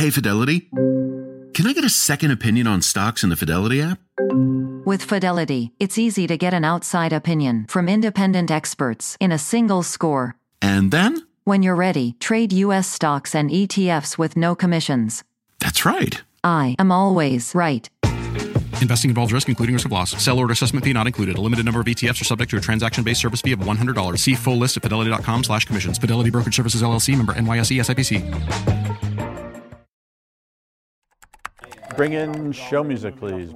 Hey, Fidelity, can I get a second opinion on stocks in the Fidelity app? With Fidelity, it's easy to get an outside opinion from independent experts in a single score. And then? When you're ready, trade U.S. stocks and ETFs with no commissions. That's right. I am always right. Investing involves risk, including risk of loss. Sell order assessment fee not included. A limited number of ETFs are subject to a transaction-based service fee of $100. See full list at fidelity.com/commissions. Fidelity Brokerage Services, LLC, member NYSE, SIPC. Bring in show music, please.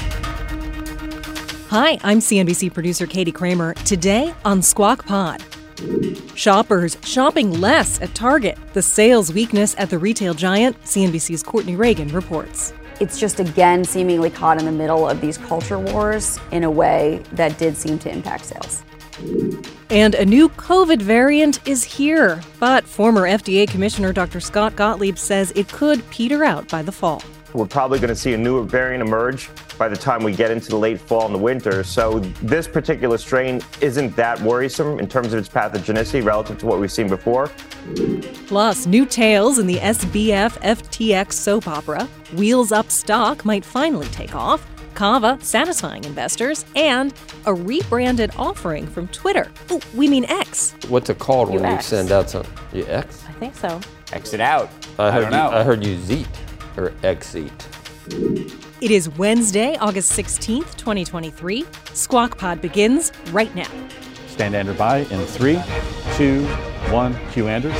Hi, I'm CNBC producer Katie Kramer. Today on Squawk Pod. Shoppers shopping less at Target. The sales weakness at the retail giant, CNBC's Courtney Reagan reports. It's just, again, seemingly caught in the middle of these culture wars in a way that did seem to impact sales. And a new COVID variant is here, but former FDA Commissioner Dr. Scott Gottlieb says it could peter out by the fall. We're probably going to see a newer variant emerge by the time we get into the late fall and the winter. So this particular strain isn't that worrisome in terms of its pathogenicity relative to what we've seen before. Plus, new tales in the SBF FTX soap opera. Wheels Up stock might finally take off. Kava satisfying investors, and a rebranded offering from Twitter. Oh, we mean X. What's it called when you UX. send out something? You X? I think so. Exit out. I don't know. I heard you Zeet or X-Eat. It is Wednesday, August 16th, 2023. Squawk Pod begins right now. Stand Andrew by in 3, 2, 1. Cue Andrew.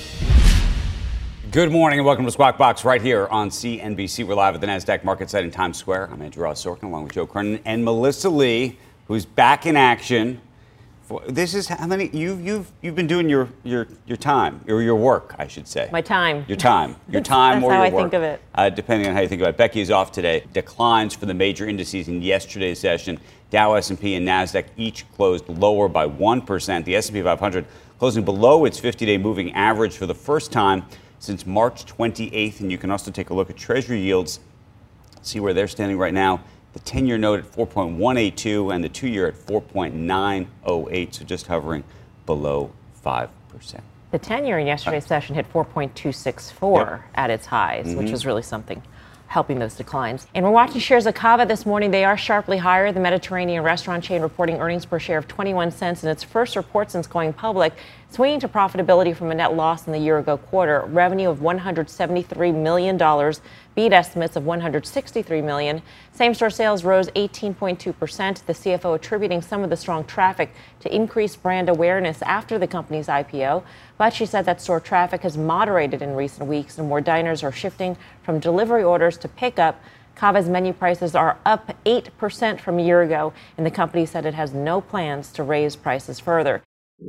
Good morning and welcome to Squawk Box right here on CNBC. We're live at the NASDAQ market site in Times Square. I'm Andrew Ross Sorkin along with Joe Kernan and Melissa Lee, who's back in action. This is how many you've been doing your time or your work, I should say. My time. Your time. Your That's time or your how I work. think of it. Depending on how you think about it. Becky is off today. Declines for the major indices in yesterday's session. Dow, S&P, and NASDAQ each closed lower by 1%. The S&P 500 closing below its 50-day moving average for the first time since March 28th. And you can also take a look at Treasury yields, see where they're standing right now. The 10-year note at 4.182 and the 2-year at 4.908, so just hovering below 5%. The 10-year in yesterday's session hit 4.264 at its highs, which was really something, helping those declines. And we're watching shares of Kava this morning. They are sharply higher. The Mediterranean restaurant chain reporting earnings per share of 21 cents in its first report since going public, swinging to profitability from a net loss in the year-ago quarter. Revenue of $173 million, beat estimates of $163 million. Same-store sales rose 18.2%. The CFO attributing some of the strong traffic to increased brand awareness after the company's IPO. But she said that store traffic has moderated in recent weeks and more diners are shifting from delivery orders to pickup. Kava's menu prices are up 8% from a year ago, and the company said it has no plans to raise prices further.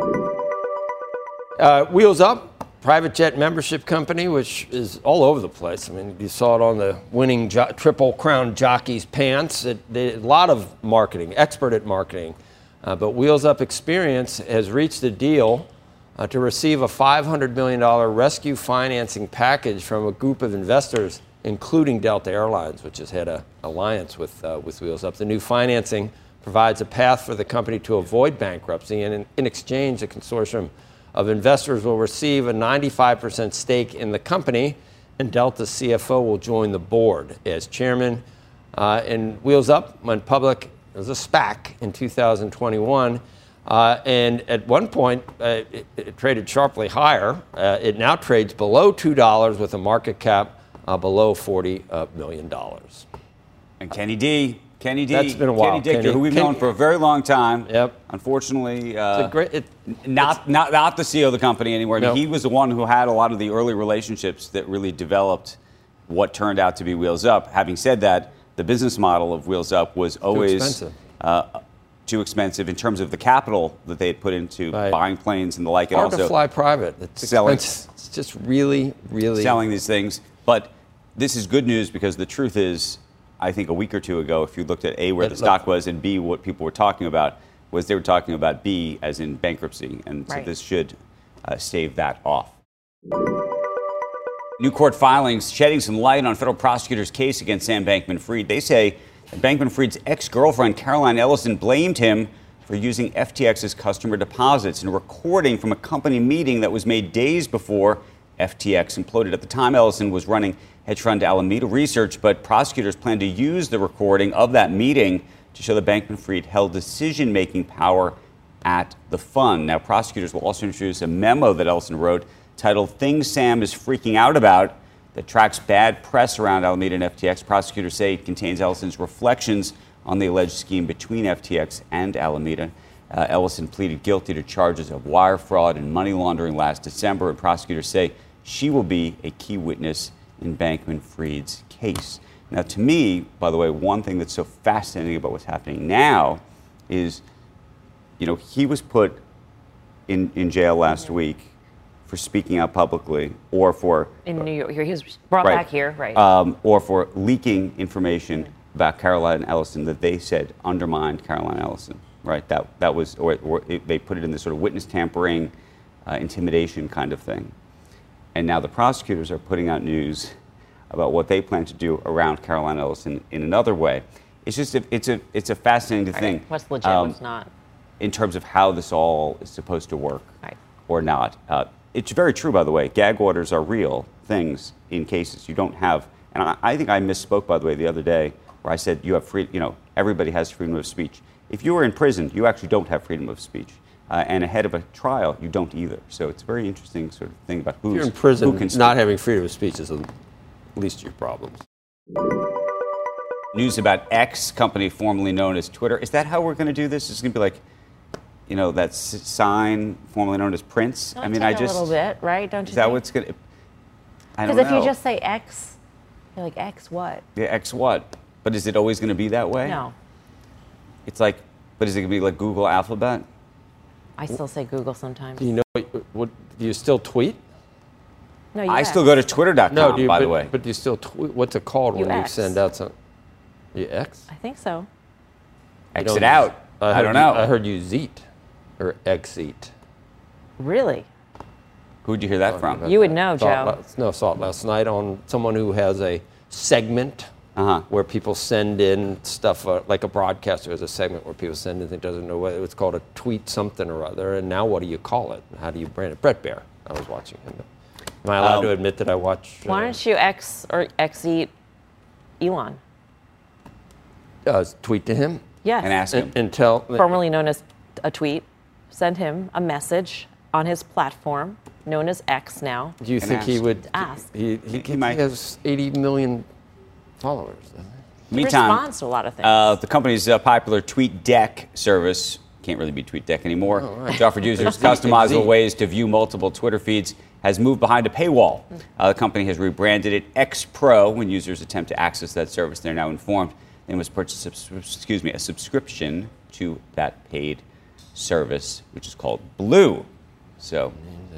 Wheels Up, private jet membership company, which is all over the place. I mean, you saw it on the winning Triple Crown jockey's pants. A lot of marketing, expert at marketing. But Wheels Up Experience has reached a deal to receive a $500 million rescue financing package from a group of investors, including Delta Airlines, which has had an alliance with Wheels Up. The new financing provides a path for the company to avoid bankruptcy, and in exchange, the consortium of investors will receive a 95% stake in the company, and Delta's CFO will join the board as chairman. And Wheels Up went public as a SPAC in 2021. And at one point, it traded sharply higher. It now trades below $2 with a market cap below $40 million. And Kenny D. That's been a while. Kenny Dichter, who we've known for a very long time. Yep. Unfortunately, not the CEO of the company anymore. I mean, No. he was the one who had a lot of the early relationships that really developed what turned out to be Wheels Up. Having said that, the business model of Wheels Up was always too expensive in terms of the capital that they had put into buying planes and the like. Hard and also to fly private. It's selling, expensive. It's just really selling these things. But this is good news because the truth is, I think a week or two ago, if you looked at A, where the stock was, and B, what people were talking about, was they were talking about B as in bankruptcy. And so this should stave that off. New court filings shedding some light on federal prosecutors' case against Sam Bankman-Fried. They say that Bankman-Fried's ex-girlfriend, Caroline Ellison, blamed him for using FTX's customer deposits in a recording from a company meeting that was made days before FTX imploded. At the time, Ellison was running hedge fund Alameda Research, but prosecutors plan to use the recording of that meeting to show that Bankman-Fried held decision-making power at the fund. Now, prosecutors will also introduce a memo that Ellison wrote titled Things Sam is Freaking Out About that tracks bad press around Alameda and FTX. Prosecutors say it contains Ellison's reflections on the alleged scheme between FTX and Alameda. Ellison pleaded guilty to charges of wire fraud and money laundering last December, and prosecutors say she will be a key witness in Bankman-Fried's case. Now, to me, by the way, one thing that's so fascinating about what's happening now is, he was put in jail last week for speaking out publicly, or for in New York, he was brought right, back here, right? Or for leaking information about Caroline Ellison that they said undermined Caroline Ellison. Right, that was, or they put it in this sort of witness tampering, intimidation kind of thing. And now the prosecutors are putting out news about what they plan to do around Caroline Ellison in another way. It's just it's a fascinating thing. What's legit, what's not? In terms of how this all is supposed to work, right, or not. It's very true, by the way. Gag orders are real things in cases. You don't have, and I think I misspoke, by the way, the other day, where I said you have everybody has freedom of speech. If you are in prison, you actually don't have freedom of speech. And ahead of a trial, you don't either. So it's a very interesting sort of thing about who's, if you're in prison, who can speak. Not having freedom of speech is the least of your problems. News about X, company formerly known as Twitter. Is that how we're going to do this? It's going to be like, that sign formerly known as Prince? Don't take a little bit, right? Don't you? Is that what's going to? I don't know. Because if you just say X, you're like, X what? Yeah, X what? But is it always going to be that way? No. It's like, but is it going to be like Google Alphabet? I still say Google sometimes. Do you know what? Do you still tweet? No, you I still go to twitter.com, no, by the way. But do you still tweet? What's it called when you send out some? You X? I think so. Exit out. I don't know. I heard you Zeet or Exit. Really? Who'd you hear that from? You would know, Joe. Saw it last night on someone who has a segment where people send in stuff, like a broadcaster has a segment where people send in things, doesn't know what it's called, a tweet something or other. And now what do you call it? How do you brand it? Brett Baer. I was watching him. Am I allowed to admit that I watch? Why don't you X-eat Elon? Tweet to him? Yes. And ask him. And tell. Formerly known as a tweet. Send him a message on his platform, known as X now. Do you think he would ask? He has 80 million followers. He responds to a lot of things. The company's popular TweetDeck service, can't really be TweetDeck anymore, which offered users customizable ways to view multiple Twitter feeds, has moved behind a paywall. The company has rebranded it X Pro. When users attempt to access that service, they're now informed they must purchase a subscription to that paid service, which is called Blue. So,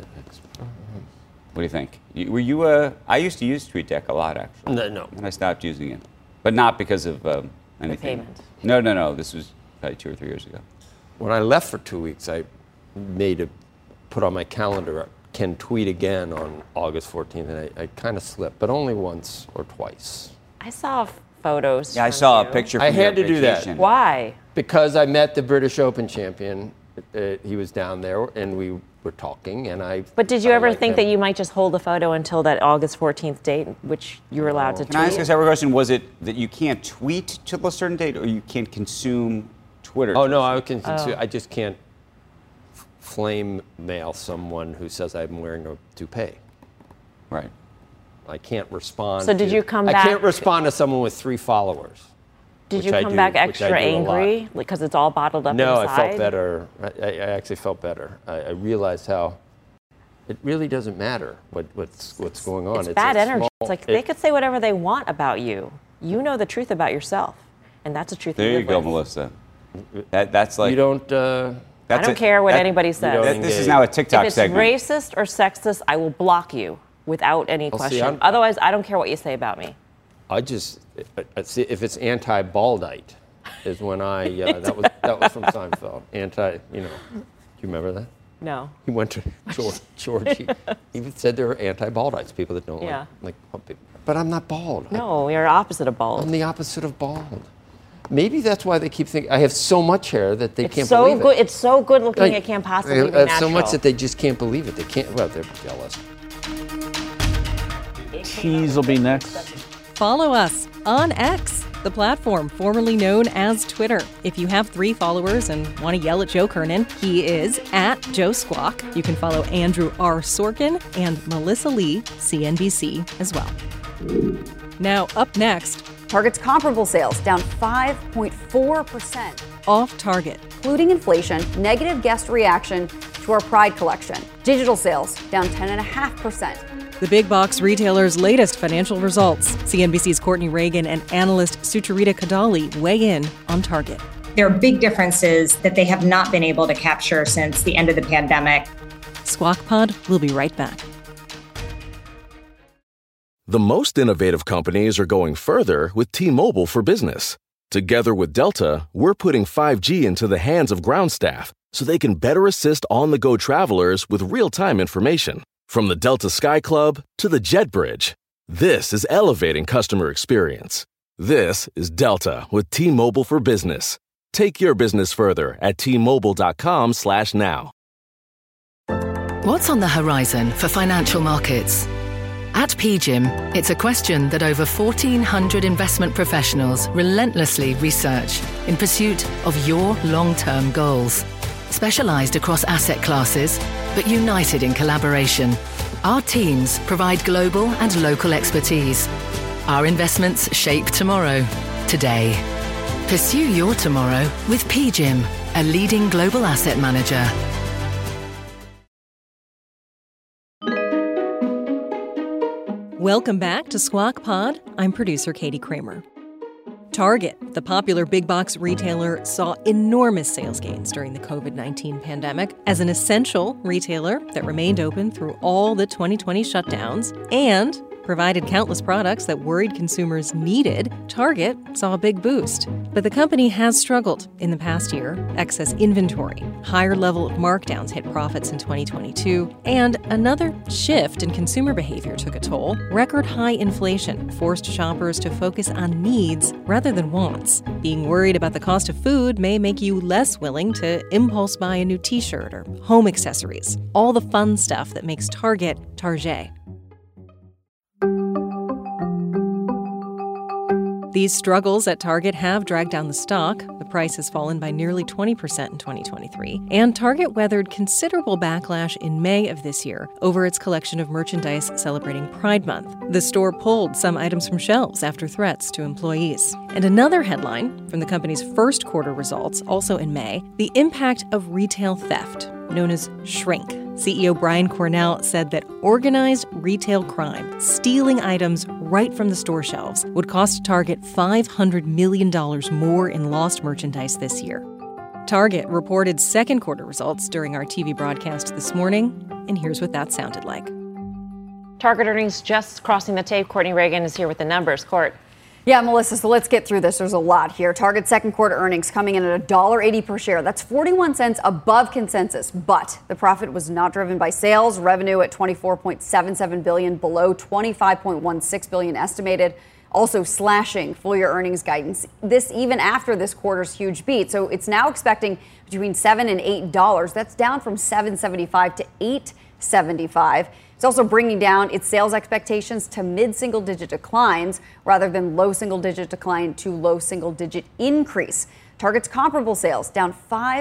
what do you think? I used to use TweetDeck a lot, actually. No. And I stopped using it. But not because of anything. The payment. No. This was probably 2 or 3 years ago. When I left for 2 weeks, I put on my calendar, can tweet again on August 14th, and I kind of slipped, but only once or twice. I saw photos. Yeah, I saw a picture from I had to your do that. vacation. Why? Because I met the British Open champion. He was down there, and we were talking, and I. But did you ever think that you might just hold the photo until that August 14th date, which you were allowed to tweet? Can I ask a separate question? Was it that you can't tweet till a certain date, or you can't consume Twitter? Oh no, I can. I just can't flame mail someone who says I'm wearing a toupee. Right. I can't respond. So did you come back? I can't respond to someone with 3 followers. Did you come back extra angry because it's all bottled up inside? No, I felt better. I actually felt better. I realized how it really doesn't matter what's going on. It's bad energy. It's like they could say whatever they want about you. You know the truth about yourself, and that's the truth. There you go, Melissa. That's like you don't. I don't care what anybody says. This is now a TikTok segment. If it's racist or sexist, I will block you without any question. Otherwise, I don't care what you say about me. I just see if it's anti-baldite, is when I that was from Seinfeld. Do you remember that? No. He went to George. He said there are anti-baldites, people that don't like people. But I'm not bald. No, you're opposite of bald. I'm the opposite of bald. Maybe that's why they keep thinking I have so much hair that they can't believe it. It's so good looking, it can't possibly be natural. So much that they just can't believe it. They can't. Well, they're jealous. cheese will be next. Follow us on X, the platform formerly known as Twitter. If you have 3 followers and want to yell at Joe Kernan, he is at Joe Squawk. You can follow Andrew R. Sorkin and Melissa Lee, CNBC, as well. Now, up next, Target's comparable sales down 5.4%. Off Target. Including inflation, negative guest reaction to our Pride collection. Digital sales down 10.5%. The big box retailer's latest financial results. CNBC's Courtney Reagan and analyst Sucharita Kadali weigh in on Target. There are big differences that they have not been able to capture since the end of the pandemic. Squawk Pod will be right back. The most innovative companies are going further with T-Mobile for Business. Together with Delta, we're putting 5G into the hands of ground staff so they can better assist on-the-go travelers with real-time information. From the Delta Sky Club to the Jet Bridge, this is elevating customer experience. This is Delta with T-Mobile for Business. Take your business further at T-Mobile.com/now. What's on the horizon for financial markets? At PGIM, it's a question that over 1,400 investment professionals relentlessly research in pursuit of your long-term goals. Specialized across asset classes, but united in collaboration, our teams provide global and local expertise. Our investments shape tomorrow, today. Pursue your tomorrow with PGIM, a leading global asset manager. Welcome back to Squawk Pod. I'm producer Katie Kramer. Target, the popular big box retailer, saw enormous sales gains during the COVID-19 pandemic as an essential retailer that remained open through all the 2020 shutdowns and provided countless products that worried consumers needed. Target saw a big boost. But the company has struggled in the past year. Excess inventory, higher level of markdowns hit profits in 2022, and another shift in consumer behavior took a toll. Record high inflation forced shoppers to focus on needs rather than wants. Being worried about the cost of food may make you less willing to impulse buy a new t-shirt or home accessories. All the fun stuff that makes Target Target. These struggles at Target have dragged down the stock. The price has fallen by nearly 20% in 2023. And Target weathered considerable backlash in May of this year over its collection of merchandise celebrating Pride Month. The store pulled some items from shelves after threats to employees. And another headline from the company's first quarter results, also in May, the impact of retail theft, known as shrink. CEO Brian Cornell said that organized retail crime, stealing items right from the store shelves, would cost Target $500 million more in lost merchandise this year. Target reported second quarter results during our TV broadcast this morning, and here's what that sounded like. Target earnings just crossing the tape. Courtney Reagan is here with the numbers. Court. Yeah, Melissa, so let's get through this. There's a lot here. Target's second quarter earnings coming in at $1.80 per share. That's 41 cents above consensus, but the profit was not driven by sales. Revenue at $24.77 billion, below $25.16 billion estimated. Also slashing full-year earnings guidance. This even after this quarter's huge beat. So it's now expecting between $7 and $8. That's down from $7.75 to $8.75. It's also bringing down its sales expectations to mid-single-digit declines rather than low single-digit decline to low single-digit increase. Target's comparable sales down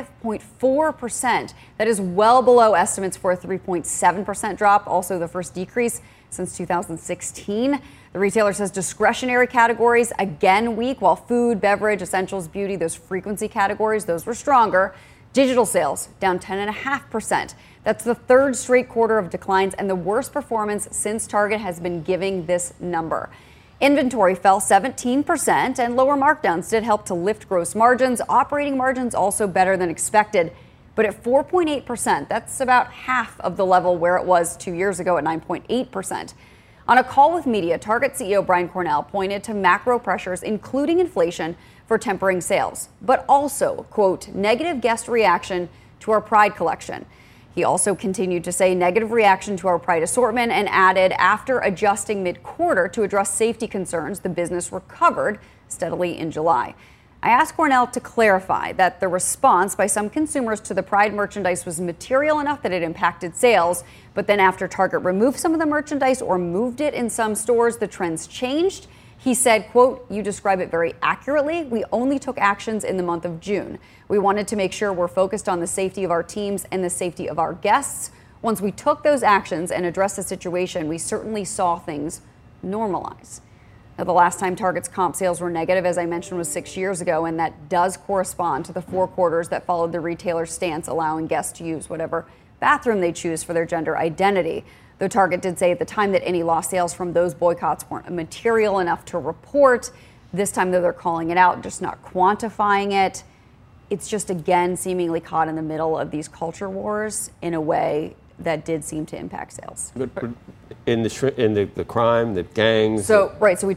5.4%. That is well below estimates for a 3.7% drop, also the first decrease since 2016. The retailer says discretionary categories again weak, while food, beverage, essentials, beauty, those frequency categories, those were stronger. Digital sales down 10.5%. That's the third straight quarter of declines and the worst performance since Target has been giving this number. Inventory fell 17%, and lower markdowns did help to lift gross margins. Operating margins also better than expected, but at 4.8%, that's about half of the level where it was 2 years ago at 9.8%. On a call with media, Target CEO Brian Cornell pointed to macro pressures, including inflation, for tempering sales, but also, quote, negative guest reaction to our Pride collection. He also continued to say negative reaction to our Pride assortment and added, after adjusting mid-quarter to address safety concerns, the business recovered steadily in July. I asked Cornell to clarify that the response by some consumers to the Pride merchandise was material enough that it impacted sales. But then after Target removed some of the merchandise or moved it in some stores, the trends changed. He said, quote, "You describe it very accurately. We only took actions in the month of June. We wanted to make sure we're focused on the safety of our teams and the safety of our guests. Once we took those actions and addressed the situation, we certainly saw things normalize." Now, the last time Target's comp sales were negative, as I mentioned, was 6 years ago, and that does correspond to the 4 quarters that followed the retailer's stance allowing guests to use whatever bathroom they choose for their gender identity. Though Target did say at the time that any lost sales from those boycotts weren't material enough to report. This time, though, they're calling it out, just not quantifying it. It's just, again, seemingly caught in the middle of these culture wars in a way that did seem to impact sales. But in the crime, the gangs. So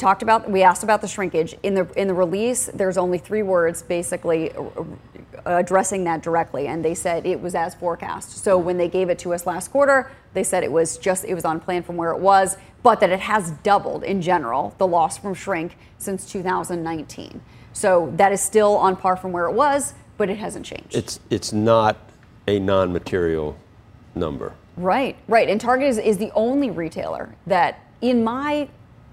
we asked about the shrinkage in the release. There's only 3 words basically addressing that directly, and they said it was as forecast. So when they gave it to us last quarter, they said it was on plan from where it was, but that it has doubled in general, the loss from shrink, since 2019. So that is still on par from where it was, but it hasn't changed. It's not a non-material number. Right. And Target is the only retailer that in my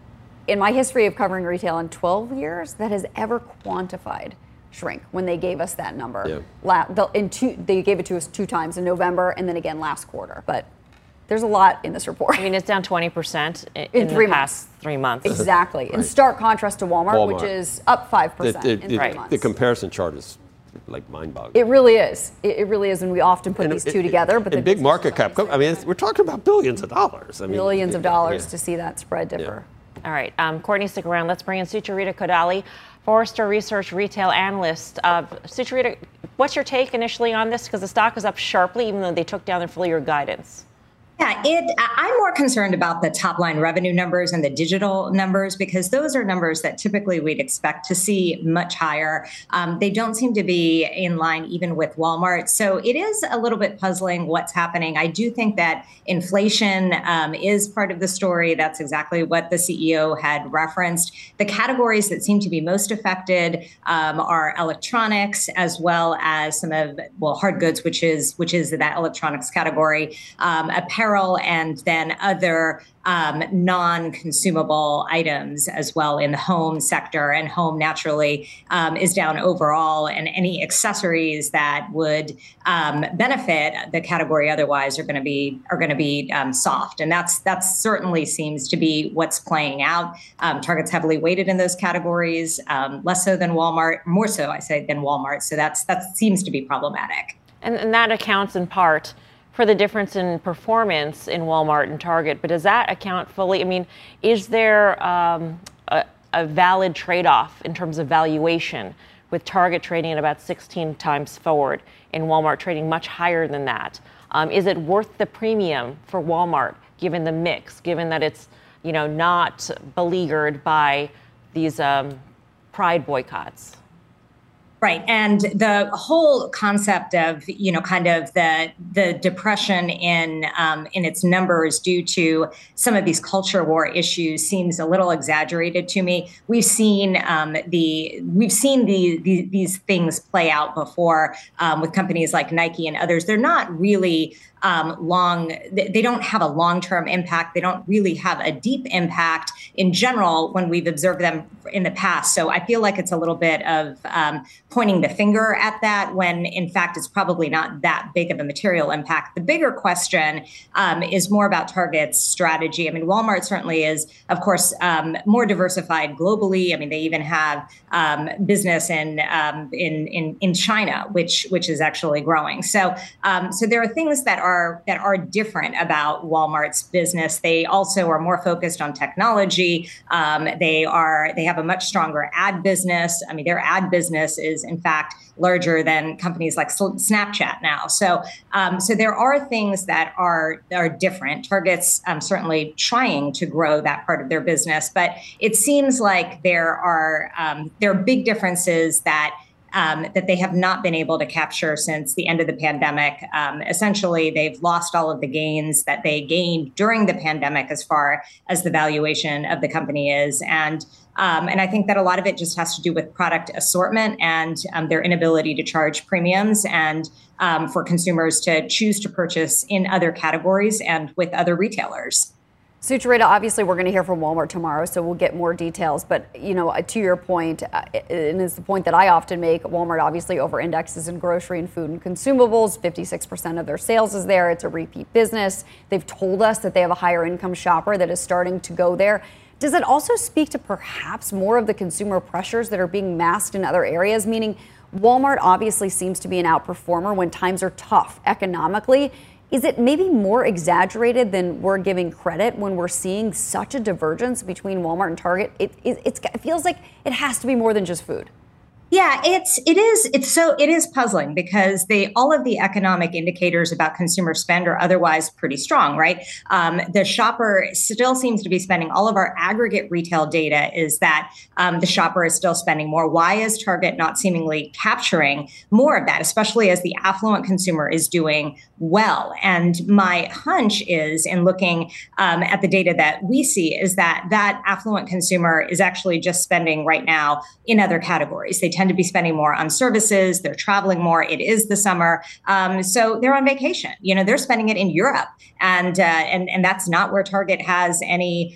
history of covering retail in 12 years that has ever quantified shrink when they gave us that number. Yeah. They gave it to us 2 times, in November and then again last quarter. But there's a lot in this report. I mean, it's down 20% in the past 3 months. Exactly. Right. In stark contrast to Walmart, which is up 5% in 3 months. The comparison chart is like mind-boggling. It really is. It really is, and we often put these two together. But the big market cap. I mean, we're talking about billions of dollars. Billions of dollars to see that spread differ. Yeah. All right, Courtney, stick around. Let's bring in Sucharita Kodali, Forrester Research retail analyst. Sucharita, what's your take initially on this? Because the stock is up sharply, even though they took down their full-year guidance. Yeah, I'm more concerned about the top line revenue numbers and the digital numbers, because those are numbers that typically we'd expect to see much higher. They don't seem to be in line even with Walmart. So it is a little bit puzzling what's happening. I do think that inflation is part of the story. That's exactly what the CEO had referenced. The categories that seem to be most affected are electronics, as well as some of, hard goods, which is that electronics category, apparel, and then other non-consumable items as well in the home sector. And home naturally is down overall, and any accessories that would benefit the category otherwise are going to be soft. And that certainly seems to be what's playing out. Target's heavily weighted in those categories, less so than Walmart, more so I say than Walmart. So that seems to be problematic. And that accounts in part for the difference in performance in Walmart and Target. But does that account fully? I mean, is there a valid trade-off in terms of valuation, with Target trading at about 16 times forward and Walmart trading much higher than that? Is it worth the premium for Walmart, given the mix, given that it's not beleaguered by these Pride boycotts? Right. And the whole concept of, kind of the depression in its numbers due to some of these culture war issues seems a little exaggerated to me. We've seen these things play out before with companies like Nike and others. They're not really they don't have a long-term impact. They don't really have a deep impact in general when we've observed them in the past. So I feel like it's a little bit of pointing the finger at that, when in fact it's probably not that big of a material impact. The bigger question is more about Target's strategy. I mean, Walmart certainly is, of course, more diversified globally. I mean, they even have business in China, which is actually growing. So there are things that are different about Walmart's business. They also are more focused on technology. They have a much stronger ad business. I mean, their ad business is in fact larger than companies like Snapchat now. So there are things that are different. Target's certainly trying to grow that part of their business, but it seems like there are big differences that that they have not been able to capture since the end of the pandemic. Essentially, they've lost all of the gains that they gained during the pandemic as far as the valuation of the company is. And I think that a lot of it just has to do with product assortment and their inability to charge premiums and for consumers to choose to purchase in other categories and with other retailers. Sucharita, obviously we're going to hear from Walmart tomorrow, so we'll get more details. But, to your point, and it's the point that I often make, Walmart obviously over-indexes in grocery and food and consumables. 56% of their sales is there. It's a repeat business. They've told us that they have a higher income shopper that is starting to go there. Does it also speak to perhaps more of the consumer pressures that are being masked in other areas? Meaning Walmart obviously seems to be an outperformer when times are tough economically. Is it maybe more exaggerated than we're giving credit when we're seeing such a divergence between Walmart and Target? It feels like it has to be more than just food. Yeah, it is puzzling because all of the economic indicators about consumer spend are otherwise pretty strong, right? The shopper still seems to be spending. All of our aggregate retail data is that the shopper is still spending more. Why is Target not seemingly capturing more of that, especially as the affluent consumer is doing well? And my hunch is, in looking at the data that we see, is that affluent consumer is actually just spending right now in other categories. They tend to be spending more on services. They're traveling more. It is the summer. So they're on vacation. They're spending it in Europe. And that's not where Target has any,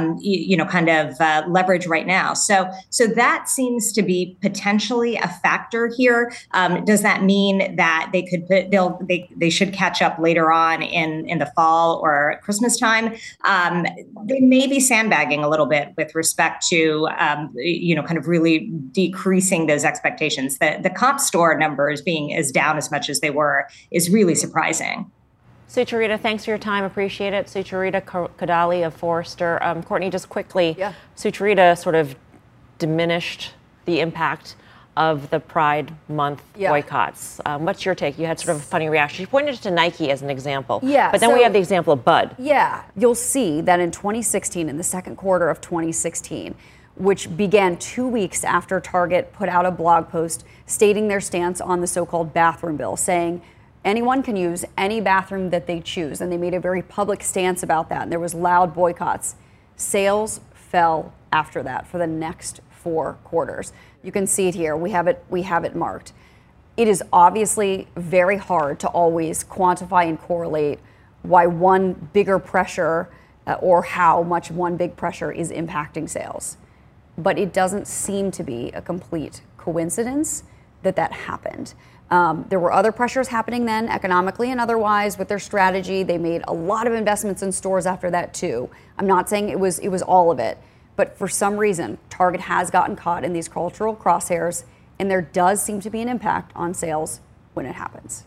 leverage right now. So that seems to be potentially a factor here. Does that mean that they should catch up later on in the fall or Christmas time? They may be sandbagging a little bit with respect to, kind of really decreasing those expectations. The comp store numbers being as down as much as they were is really surprising. Sucharita, thanks for your time. Appreciate it. Sucharita Kodali of Forrester. Courtney, just quickly, Sucharita sort of diminished the impact of the Pride Month boycotts. What's your take? You had sort of a funny reaction. You pointed to Nike as an example. Yeah. But then we have the example of Bud. Yeah. You'll see that in 2016, in the second quarter of 2016, which began 2 weeks after Target put out a blog post stating their stance on the so-called bathroom bill, saying anyone can use any bathroom that they choose. And they made a very public stance about that. And there was loud boycotts. Sales fell after that for the next 4 quarters. You can see it here. We have it marked. It is obviously very hard to always quantify and correlate why one bigger pressure or how much one big pressure is impacting sales. But it doesn't seem to be a complete coincidence that happened. There were other pressures happening then, economically and otherwise, with their strategy. They made a lot of investments in stores after that too. I'm not saying it was all of it, but for some reason, Target has gotten caught in these cultural crosshairs, and there does seem to be an impact on sales when it happens.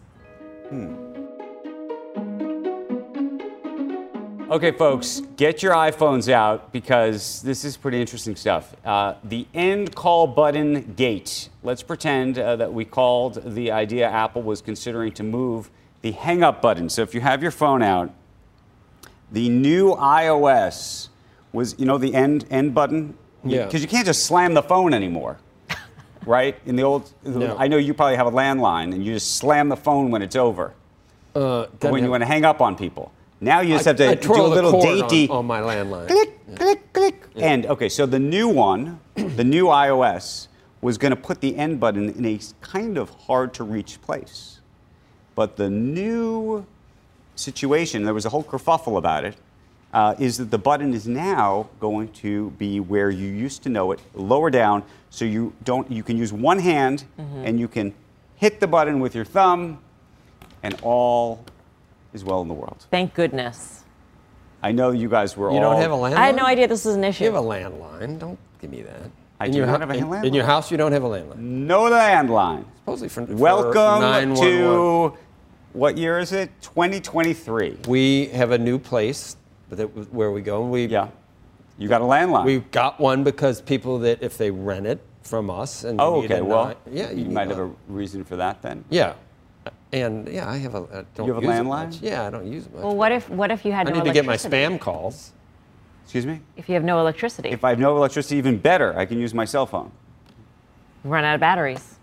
Okay, folks, get your iPhones out because this is pretty interesting stuff. The end call button gate. Let's pretend that we called the idea Apple was considering to move the hang up button. So if you have your phone out, the new iOS was, the end button? Yeah. Because you can't just slam the phone anymore, right? In the old, No. I know you probably have a landline and you just slam the phone when it's over. When you want to hang up on people. Now you just have to do a little dainty on my landline. click, click, click. Yeah. And okay, so the new one, the new iOS, was going to put the end button in a kind of hard to reach place. But the new situation, there was a whole kerfuffle about it, is that the button is now going to be where you used to know it, lower down, so you can use one hand and you can hit the button with your thumb, and all is well in the world. Thank goodness. I know you guys were You don't have a landline? I had no idea this was an issue. You have a landline. Don't give me that. I do not have a landline. In your house, you don't have a landline? No landline. Supposedly for Welcome 911. to, what year is it? 2023. We have a new place where we go. Yeah. You got a landline. We got one because people that, if they rent it from us. And Oh, need okay. a Well, night- yeah, you might have a reason for that then. Yeah. And yeah, I have a. Don't You have a use it landline? much. Yeah, I don't use it much. Well, what if you had I no need to get my electricity? spam calls. Excuse me? If you have no electricity, If I have no electricity, even better. I can use my cell phone. run out of batteries.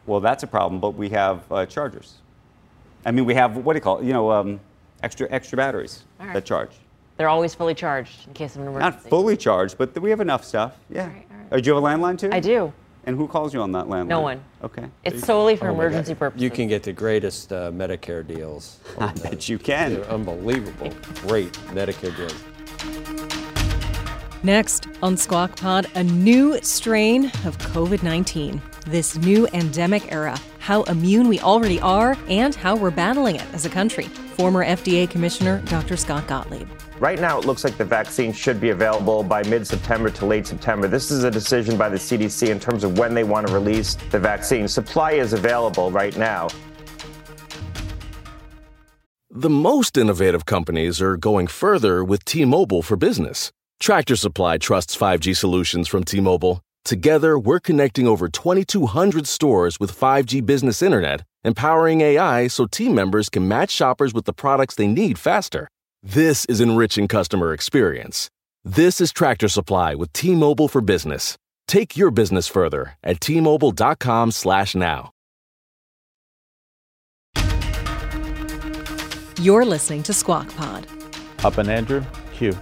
well, that's a problem, but we have chargers. I mean, we have, what do you call it, extra batteries that charge. They're always fully charged in case of an emergency. Not fully charged, but we have enough stuff. Yeah. All right. Do you have a landline too? I do. And who calls you on that landline? No one. Okay. It's solely for emergency purposes. You can get the greatest Medicare deals. I bet you can. They're unbelievable. Great Medicare deals. Next on Squawk Pod, a new strain of COVID-19. This new endemic era, how immune we already are, and how we're battling it as a country. Former FDA Commissioner Dr. Scott Gottlieb. Right now, it looks like the vaccine should be available by mid-September to late September. This is a decision by the CDC in terms of when they want to release the vaccine. Supply is available right now. The most innovative companies are going further with T-Mobile for Business. Tractor Supply trusts 5G solutions from T-Mobile. Together, we're connecting over 2,200 stores with 5G business internet, empowering AI so team members can match shoppers with the products they need faster. This is enriching customer experience. This is Tractor Supply with T-Mobile for Business. Take your business further at T-Mobile.com/now. You're listening to Squawk Pod. Up and Andrew, Q.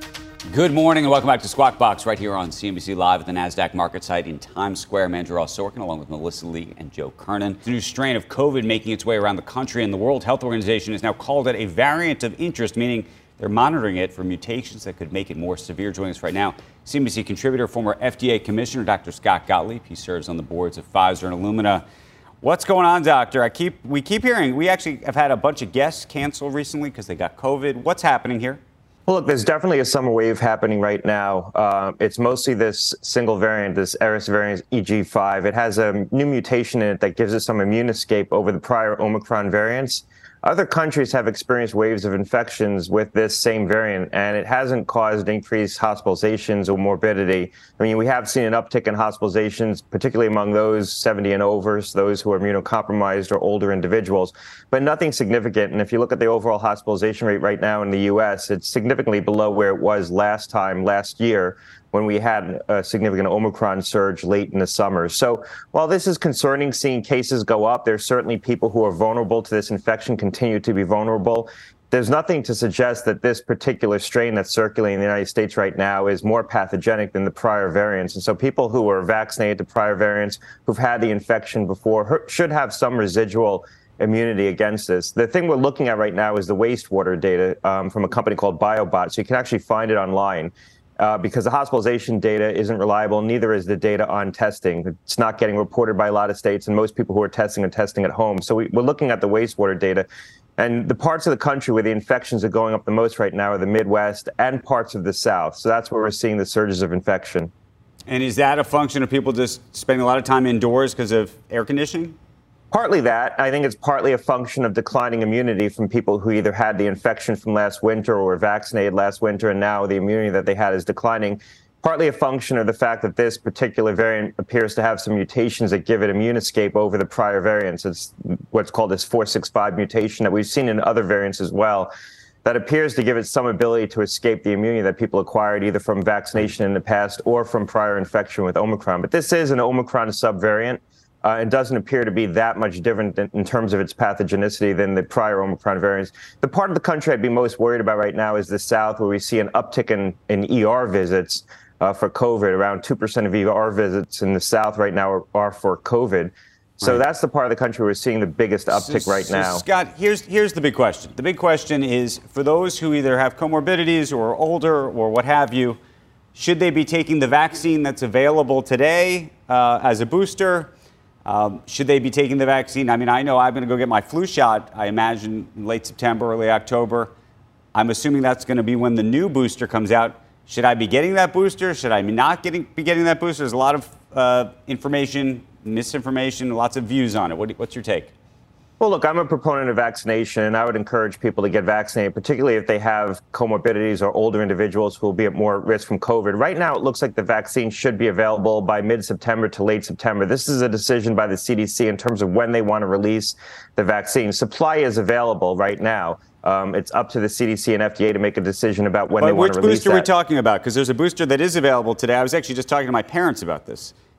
Good morning and welcome back to Squawk Box right here on CNBC Live at the NASDAQ market site in Times Square. I'm Andrew Ross Sorkin along with Melissa Lee and Joe Kernan. The new strain of COVID making its way around the country, and the World Health Organization has now called it a variant of interest, meaning they're monitoring it for mutations that could make it more severe. Joining us right now, CNBC contributor, former FDA Commissioner Dr. Scott Gottlieb. He serves on the boards of Pfizer and Illumina. What's going on, Doctor? We keep hearing. We actually have had a bunch of guests cancel recently because they got COVID. What's happening here? Well, look, there's definitely a summer wave happening right now. It's mostly this single variant, this Eris variant EG5. It has a new mutation in it that gives it some immune escape over the prior Omicron variants. Other countries have experienced waves of infections with this same variant, and it hasn't caused increased hospitalizations or morbidity. I mean, we have seen an uptick in hospitalizations, particularly among those 70 and over, those who are immunocompromised or older individuals, but nothing significant. And if you look at the overall hospitalization rate right now in the U.S., it's significantly below where it was last year, when we had a significant Omicron surge late in the summer. So while this is concerning, seeing cases go up, there's certainly people who are vulnerable to this infection, continue to be vulnerable. There's nothing to suggest that this particular strain that's circulating in the United States right now is more pathogenic than the prior variants. And so people who are vaccinated to prior variants, who've had the infection before, should have some residual immunity against this. The thing we're looking at right now is the wastewater data from a company called BioBot. So you can actually find it online. Because the hospitalization data isn't reliable, neither is the data on testing. It's not getting reported by a lot of states, and most people who are testing at home. So we're looking at the wastewater data. And the parts of the country where the infections are going up the most right now are the Midwest and parts of the South. So that's where we're seeing the surges of infection. And is that a function of people just spending a lot of time indoors because of air conditioning? Partly that. I think it's partly a function of declining immunity from people who either had the infection from last winter or were vaccinated last winter, and now the immunity that they had is declining. Partly a function of the fact that this particular variant appears to have some mutations that give it immune escape over the prior variants. It's what's called this 465 mutation that we've seen in other variants as well, that appears to give it some ability to escape the immunity that people acquired either from vaccination in the past or from prior infection with Omicron. But this is an Omicron subvariant. It doesn't appear to be that much different in terms of its pathogenicity than the prior Omicron variants. The part of the country I'd be most worried about right now is the South, where we see an uptick in ER visits for COVID. Around 2% of ER visits in the South right now are for COVID. So that's the part of the country we're seeing the biggest uptick right now. Scott, here's the big question. The big question is, for those who either have comorbidities or are older or what have you, should they be taking the vaccine that's available today as a booster? Should they be taking the vaccine? I mean, I know I'm going to go get my flu shot, I imagine, in late September, early October. I'm assuming that's going to be when the new booster comes out. Should I be getting that booster? Should I not be getting that booster? There's a lot of information, misinformation, lots of views on it. What's your take? Well, look, I'm a proponent of vaccination, and I would encourage people to get vaccinated, particularly if they have comorbidities or older individuals who will be at more risk from COVID. Right now, it looks like the vaccine should be available by mid-September to late September. This is a decision by the CDC in terms of when they want to release the vaccine. Supply is available right now. It's up to the CDC and FDA to make a decision about when they want to release that. Which booster are we talking about? Because there's a booster that is available today. I was actually just talking to my parents about this.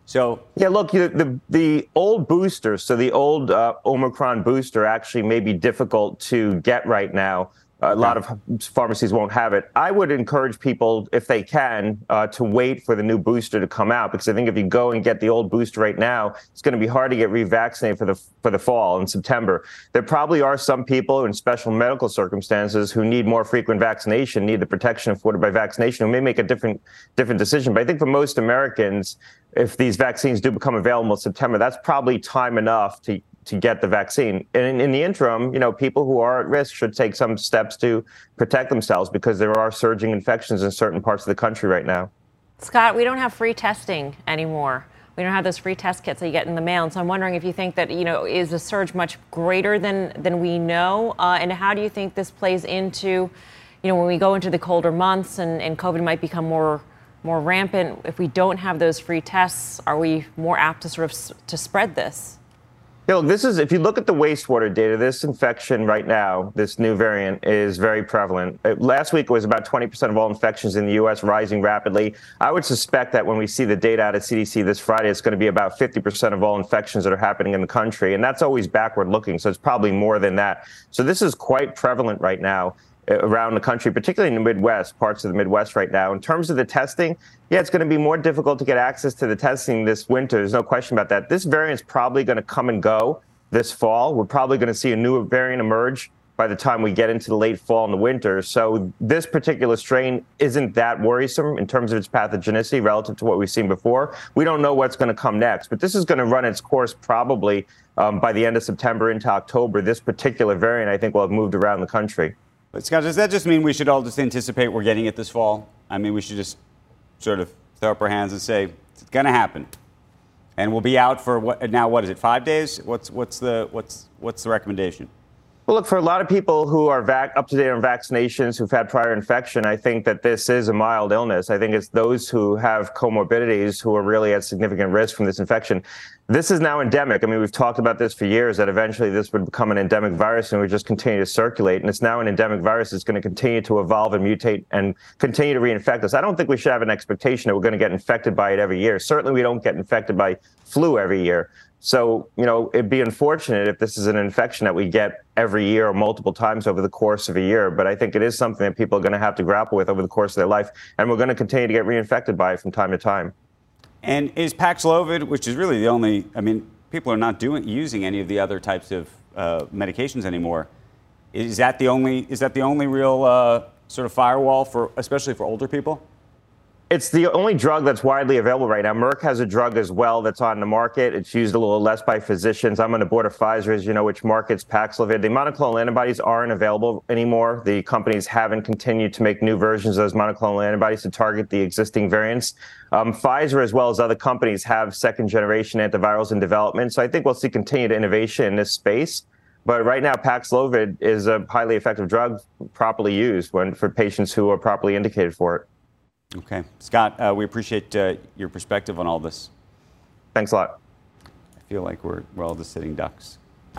So yeah, look, the old booster, so the old Omicron booster actually may be difficult to get right now. A lot of pharmacies won't have it. I would encourage people, if they can, to wait for the new booster to come out, because I think if you go and get the old booster right now, it's going to be hard to get revaccinated for the fall in September. There probably are some people in special medical circumstances who need more frequent vaccination, need the protection afforded by vaccination, who may make a different decision. But I think for most Americans, if these vaccines do become available in September, that's probably time enough to get the vaccine. And in the interim, people who are at risk should take some steps to protect themselves, because there are surging infections in certain parts of the country right now. Scott, we don't have free testing anymore. We don't have those free test kits that you get in the mail. And so I'm wondering if you think that, is the surge much greater than we know? And how do you think this plays into, when we go into the colder months and COVID might become more rampant? If we don't have those free tests, are we more apt to to spread this? If you look at the wastewater data, this infection right now, this new variant, is very prevalent. Last week, it was about 20% of all infections in the U.S., rising rapidly. I would suspect that when we see the data out of CDC this Friday, it's going to be about 50% of all infections that are happening in the country. And that's always backward looking, so it's probably more than that. So this is quite prevalent right now around the country, particularly in the Midwest, parts of the Midwest right now. In terms of the testing, it's going to be more difficult to get access to the testing this winter. There's no question about that. This variant's probably going to come and go this fall. We're probably going to see a new variant emerge by the time we get into the late fall and the winter. So this particular strain isn't that worrisome in terms of its pathogenicity relative to what we've seen before. We don't know what's going to come next, but this is going to run its course probably by the end of September into October. This particular variant, I think, will have moved around the country. But Scott, does that just mean we should all just anticipate we're getting it this fall? I mean, we should just sort of throw up our hands and say it's going to happen, and we'll be out for what is it? 5 days? What's the recommendation? Well, look, for a lot of people who are up to date on vaccinations, who've had prior infection, I think that this is a mild illness. I think it's those who have comorbidities who are really at significant risk from this infection. This is now endemic. I mean, we've talked about this for years, that eventually this would become an endemic virus and would just continue to circulate. And it's now an endemic virus. It's going to continue to evolve and mutate and continue to reinfect us. I don't think we should have an expectation that we're going to get infected by it every year. Certainly, we don't get infected by flu every year. So, it'd be unfortunate if this is an infection that we get every year or multiple times over the course of a year. But I think it is something that people are going to have to grapple with over the course of their life. And we're going to continue to get reinfected by it from time to time. And is Paxlovid, which is really the only, people are not using any of the other types of medications anymore. Is that the only real sort of firewall especially for older people? It's the only drug that's widely available right now. Merck has a drug as well that's on the market. It's used a little less by physicians. I'm on the board of Pfizer, as you know, which markets Paxlovid. The monoclonal antibodies aren't available anymore. The companies haven't continued to make new versions of those monoclonal antibodies to target the existing variants. Pfizer, as well as other companies, have second-generation antivirals in development. So I think we'll see continued innovation in this space. But right now, Paxlovid is a highly effective drug, properly used for patients who are properly indicated for it. Okay. Scott, we appreciate your perspective on all this. Thanks a lot. I feel like we're all just sitting ducks.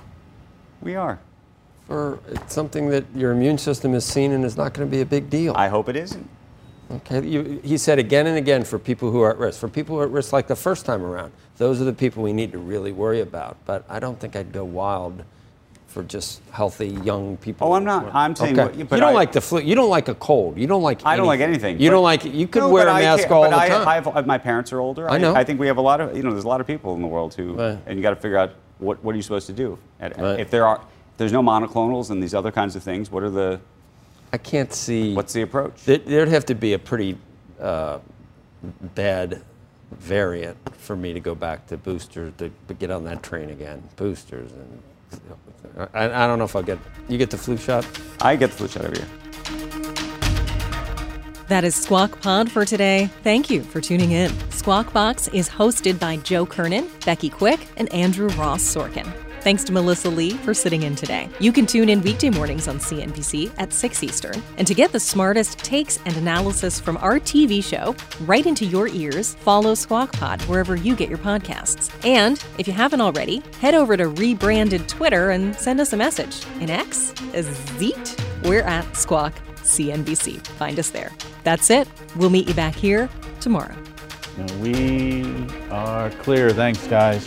We are. It's something that your immune system has seen and is not going to be a big deal. I hope it isn't. Okay. He said again and again, for people who are at risk. For people who are at risk like the first time around, those are the people we need to really worry about. But I don't think I'd go wild for just healthy young people. Oh, I'm not. I'm saying, okay. But you don't like the flu. You don't like a cold. You don't like. I don't like anything. You don't like. You could wear a mask all the time. My parents are older. I know. I think we have a lot of. There's a lot of people in the world who, and you got to figure out what are you supposed to do. If there's no monoclonals and these other kinds of things, what are the? I can't see. What's the approach? There'd have to be a pretty bad variant for me to go back to boosters to get on that train again. Boosters and. I don't know if I'll get. You get the flu shot? I get the flu shot every year. That is Squawk Pod for today. Thank you for tuning in. Squawk Box is hosted by Joe Kernan, Becky Quick, and Andrew Ross Sorkin. Thanks to Melissa Lee for sitting in today. You can tune in weekday mornings on CNBC at 6 Eastern. And to get the smartest takes and analysis from our TV show right into your ears, follow Squawk Pod wherever you get your podcasts. And if you haven't already, head over to rebranded Twitter and send us a message. In X, as Zeet, we're at Squawk CNBC. Find us there. That's it. We'll meet you back here tomorrow. We Are clear. Thanks, guys.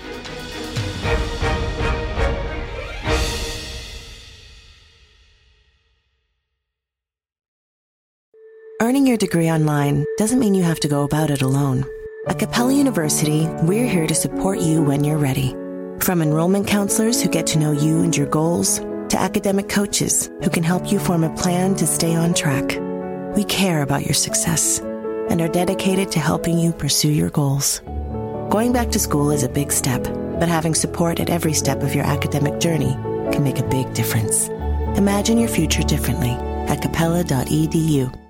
Earning your degree online doesn't mean you have to go about it alone. At Capella University, we're here to support you when you're ready. From enrollment counselors who get to know you and your goals, to academic coaches who can help you form a plan to stay on track. We care about your success and are dedicated to helping you pursue your goals. Going back to school is a big step, but having support at every step of your academic journey can make a big difference. Imagine your future differently at capella.edu.